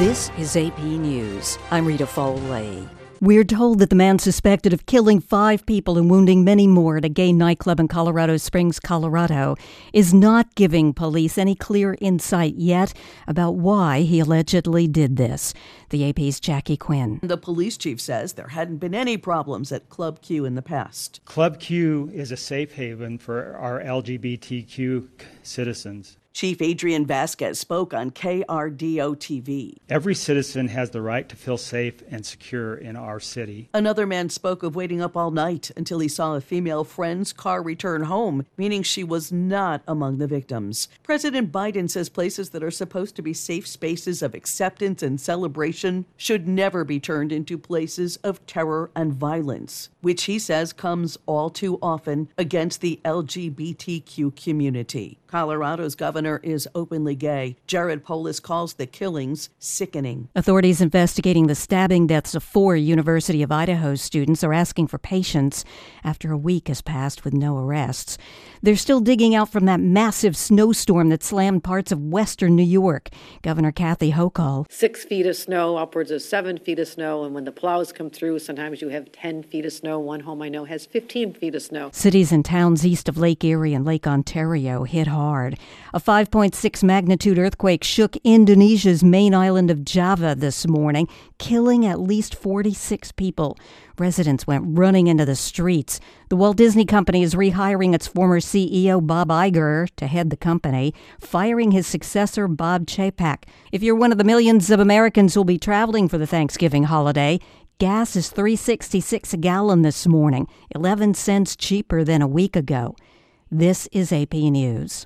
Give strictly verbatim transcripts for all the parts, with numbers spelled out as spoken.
This is A P News. I'm Rita Foley. We're told that the man suspected of killing five people and wounding many more at a gay nightclub in Colorado Springs, Colorado, is not giving police any clear insight yet about why he allegedly did this. The A P's Jackie Quinn. The police chief says there hadn't been any problems at Club Q in the past. Club Q is a safe haven for our L G B T Q citizens. Chief Adrian Vasquez spoke on K R D O T V. Every citizen has the right to feel safe and secure in our city. Another man spoke of waiting up all night until he saw a female friend's car return home, meaning she was not among the victims. President Biden says places that are supposed to be safe spaces of acceptance and celebration should never be turned into places of terror and violence, which he says comes all too often against the L G B T Q community. Colorado's governor is openly gay. Jared Polis calls the killings sickening. Authorities investigating the stabbing deaths of four University of Idaho students are asking for patience after a week has passed with no arrests. They're still digging out from that massive snowstorm that slammed parts of western New York. Governor Kathy Hochul. Six feet of snow, upwards of seven feet of snow, and when the plows come through, sometimes you have ten feet of snow. One home I know has fifteen feet of snow. Cities and towns east of Lake Erie and Lake Ontario hit hard. A five point six magnitude earthquake shook Indonesia's main island of Java this morning, killing at least forty-six people. Residents went running into the streets. The Walt Disney Company is rehiring its former C E O, Bob Iger, to head the company, firing his successor, Bob Chapek. If you're one of the millions of Americans who'll be traveling for the Thanksgiving holiday, gas is three dollars and sixty-six cents a gallon this morning, eleven cents cheaper than a week ago. This is A P News.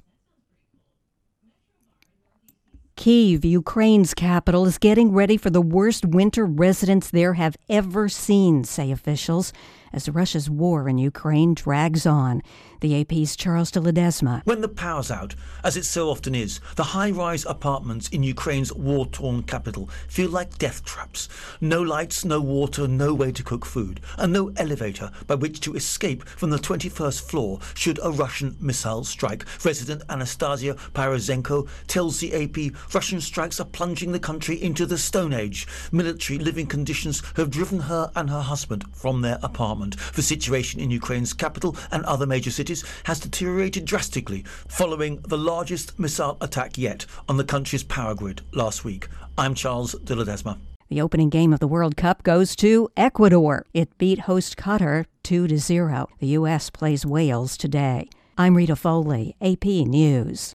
Kyiv, Ukraine's capital, is getting ready for the worst winter residents there have ever seen, say officials, as Russia's war in Ukraine drags on. The A P's Charles de Ledesma. When the power's out, as it so often is, the high-rise apartments in Ukraine's war-torn capital feel like death traps. No lights, no water, no way to cook food, and no elevator by which to escape from the twenty-first floor should a Russian missile strike. Resident Anastasia Pyrozenko tells the A P Russian strikes are plunging the country into the Stone Age. Military living conditions have driven her and her husband from their apartment. The situation in Ukraine's capital and other major cities has deteriorated drastically following the largest missile attack yet on the country's power grid last week. I'm Charles de Ledesma. The opening game of the World Cup goes to Ecuador. It beat host Qatar two to zero. The U S plays Wales today. I'm Rita Foley, A P News.